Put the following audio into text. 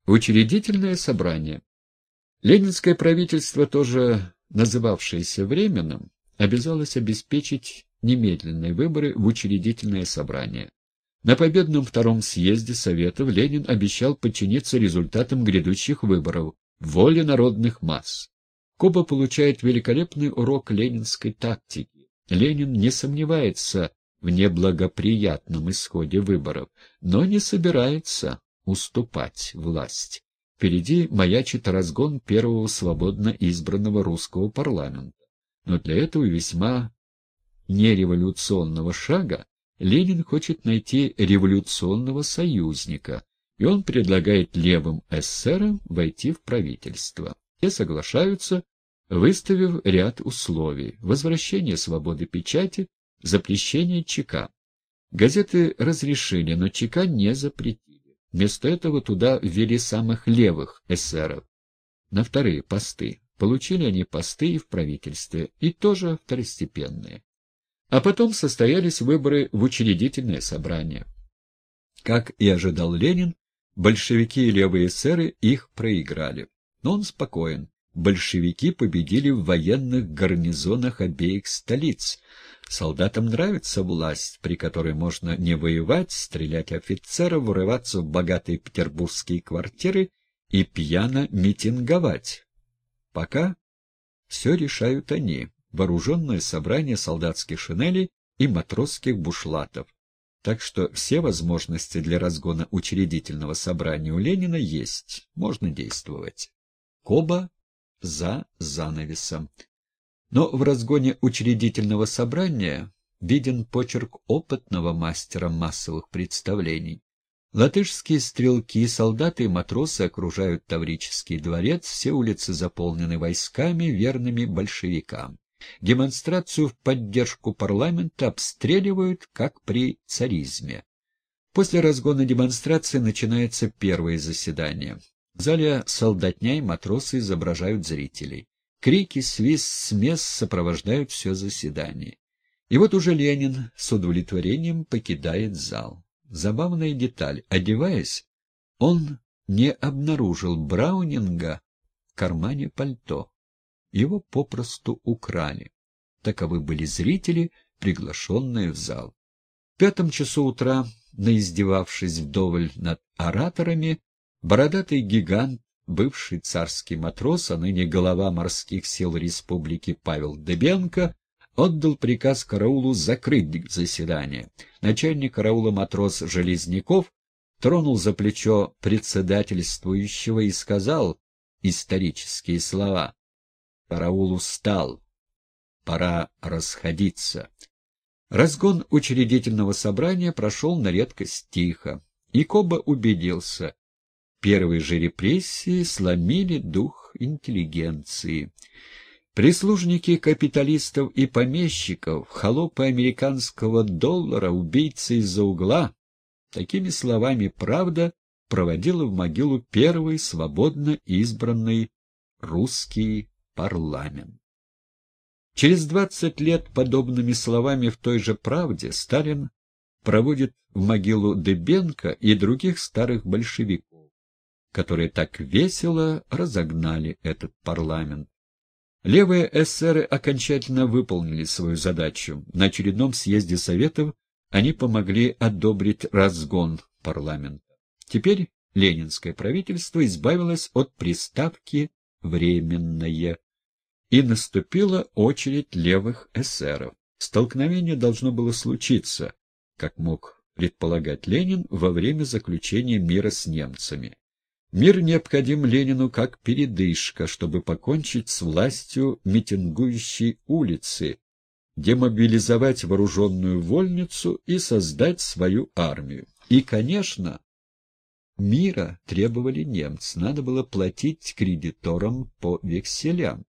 Учредительное собрание. Ленинское правительство, тоже называвшееся Временным, обязалось обеспечить немедленные выборы в учредительное собрание. На победном втором съезде Советов Ленин обещал подчиниться результатам грядущих выборов, воле народных масс. Коба получает великолепный урок ленинской тактики. Ленин не сомневается в неблагоприятном исходе выборов, но не собирается уступать власть. Впереди маячит разгон первого свободно избранного русского парламента. Но для этого весьма нереволюционного шага Ленин хочет найти революционного союзника, и он предлагает левым эсерам войти в правительство. Те соглашаются, выставив ряд условий: возвращение свободы печати, запрещение ЧК. Газеты разрешили, но ЧК не запретили. Вместо этого туда ввели самых левых эсеров на вторые посты. Получили они посты и в правительстве, и тоже второстепенные. А потом состоялись выборы в учредительное собрание. Как и ожидал Ленин, большевики и левые эсеры их проиграли. Но он спокоен. Большевики победили в военных гарнизонах обеих столиц. Солдатам нравится власть, при которой можно не воевать, стрелять офицеров, врываться в богатые петербургские квартиры и пьяно митинговать. Пока все решают они, вооруженное собрание солдатских шинелей и матросских бушлатов. Так что все возможности для разгона учредительного собрания у Ленина есть, можно действовать. Коба за занавесом. Но в разгоне учредительного собрания виден почерк опытного мастера массовых представлений. Латышские стрелки, солдаты и матросы окружают Таврический дворец, все улицы заполнены войсками, верными большевикам. Демонстрацию в поддержку парламента обстреливают, как при царизме. После разгона демонстрации начинается первое заседание. В зале солдатня и матросы изображают зрителей. Крики, свист, смес сопровождают все заседание. И вот уже Ленин с удовлетворением покидает зал. Забавная деталь. Одеваясь, он не обнаружил Браунинга в кармане пальто. Его попросту украли. Таковы были зрители, приглашенные в зал. В 5 часу утра, наиздевавшись вдоволь над ораторами, бородатый гигант, бывший царский матрос, а ныне глава морских сил республики Павел Дыбенко, отдал приказ караулу закрыть заседание. Начальник караула матрос Железняков тронул за плечо председательствующего и сказал исторические слова: «Караул устал, пора расходиться». Разгон учредительного собрания прошел на редкость тихо, и Коба убедился: первые же репрессии сломили дух интеллигенции. Прислужники капиталистов и помещиков, холопы американского доллара, убийцы из-за угла — такими словами «Правда» проводила в могилу первый свободно избранный русский парламент. Через 20 лет подобными словами в той же «Правде» Сталин проводит в могилу Дыбенко и других старых большевиков, которые так весело разогнали этот парламент. Левые эсеры окончательно выполнили свою задачу. На очередном съезде Советов они помогли одобрить разгон парламента. Теперь ленинское правительство избавилось от приставки «временное», и наступила очередь левых эсеров. Столкновение должно было случиться, как мог предполагать Ленин, во время заключения мира с немцами. Мир необходим Ленину как передышка, чтобы покончить с властью митингующей улицы, демобилизовать вооруженную вольницу и создать свою армию. И, конечно, мира требовали немцы, надо было платить кредиторам по векселям.